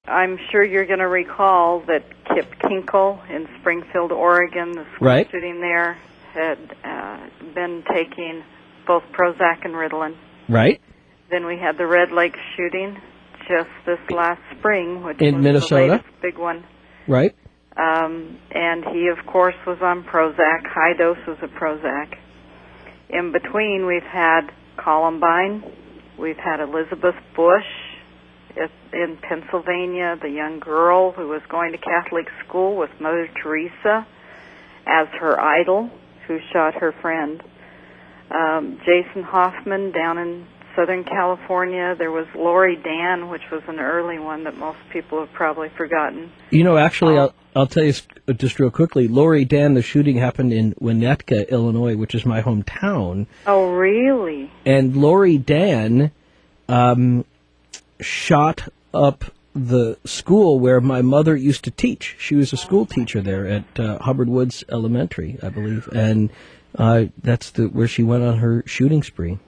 I'm sure you're going to recall that Kip Kinkle in Springfield, Oregon, the school Right. shooting there, had been taking both Prozac and Ritalin. Right. Then we had the Red Lake shooting just this last spring, which In was Minnesota. the latest big one. Right. And he, of course, was on Prozac, high doses of Prozac. In between, we've had Columbine. We've had Elizabeth Bush in Pennsylvania, the young girl who was going to Catholic school with Mother Teresa as her idol, who shot her friend. Jason Hoffman down in Southern California. There was Lori Dan, which was an early one that most people have probably forgotten. You know, actually, I'll tell you just real quickly. Lori Dan, the shooting happened in Winnetka, Illinois, which is my hometown. Oh, really? And Lori Dan shot up the school where my mother used to teach. She was a school teacher there at Hubbard Woods Elementary, I believe, and that's where she went on her shooting spree.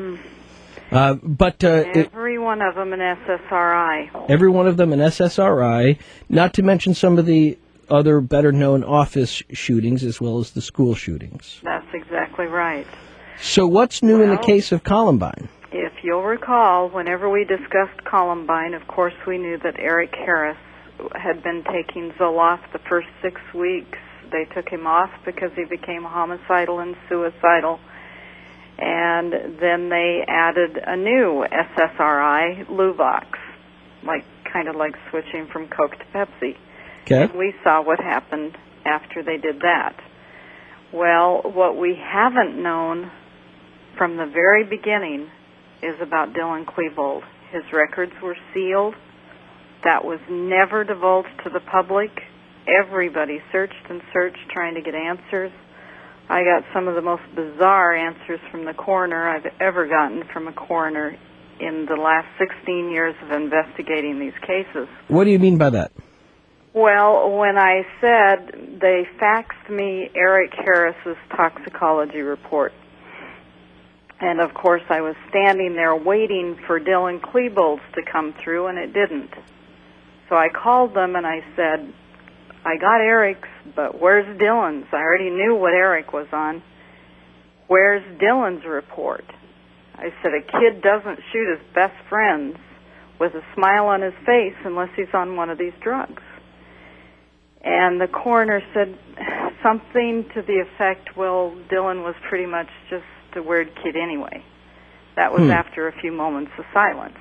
Every one of them an SSRI. Every one of them an SSRI, not to mention some of the other better-known office shootings as well as the school shootings. That's exactly right. So what's new in the case of Columbine? If you'll recall, whenever we discussed Columbine, of course we knew that Eric Harris had been taking Zoloft the first 6 weeks. They took him off because he became homicidal and suicidal. And then they added a new SSRI, Luvox, kind of like switching from Coke to Pepsi. Okay. And we saw what happened after they did that. Well, what we haven't known from the very beginning is about Dylan Klebold. His records were sealed. That was never divulged to the public. Everybody searched and searched trying to get answers. I got some of the most bizarre answers from the coroner I've ever gotten from a coroner in the last 16 years of investigating these cases. What do you mean by that? Well, when I said they faxed me Eric Harris's toxicology report, and of course I was standing there waiting for Dylan Klebold's to come through, and it didn't. So I called them and I said, I got Eric's, but where's Dylan's? I already knew what Eric was on. Where's Dylan's report? I said, a kid doesn't shoot his best friends with a smile on his face unless he's on one of these drugs. And the coroner said something to the effect, well, Dylan was pretty much just a weird kid anyway. That was after a few moments of silence.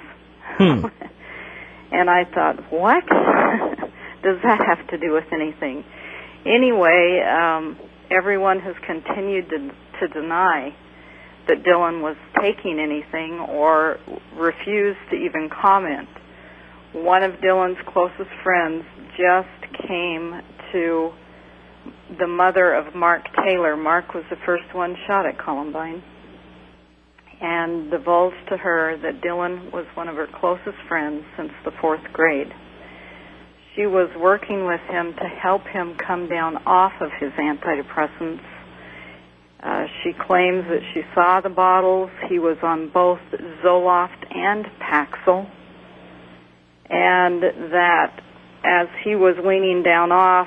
And I thought, what? Does that have to do with anything? Anyway, everyone has continued to deny that Dylan was taking anything or refused to even comment. One of Dylan's closest friends just came to the mother of Mark Taylor. Mark was the first one shot at Columbine, and divulged to her that Dylan was one of her closest friends since the 4th grade. She was working with him to help him come down off of his antidepressants. She claims that she saw the bottles. He was on both Zoloft and Paxil, and that as he was weaning down off,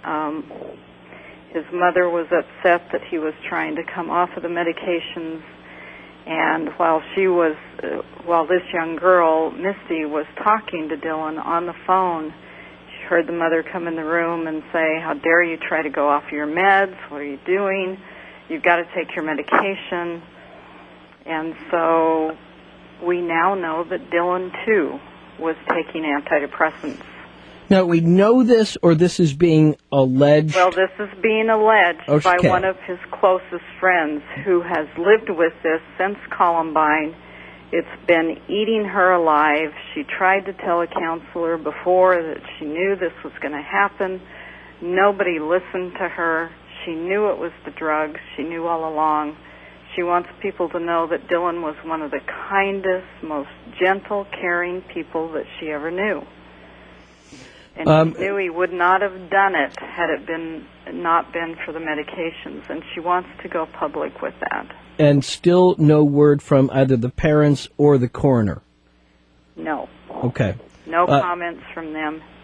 his mother was upset that he was trying to come off of the medications. And while this young girl, Misty, was talking to Dylan on the phone, she heard the mother come in the room and say, how dare you try to go off your meds? What are you doing? You've got to take your medication. And so we now know that Dylan, too, was taking antidepressants. Now, we know this, or this is being alleged? Well, this is being alleged by one of his closest friends who has lived with this since Columbine. It's been eating her alive. She tried to tell a counselor before that she knew this was going to happen. Nobody listened to her. She knew it was the drugs. She knew all along. She wants people to know that Dylan was one of the kindest, most gentle, caring people that she ever knew. And she knew he would not have done it had it not been for the medications, and she wants to go public with that. And still no word from either the parents or the coroner? No. Okay. No comments from them.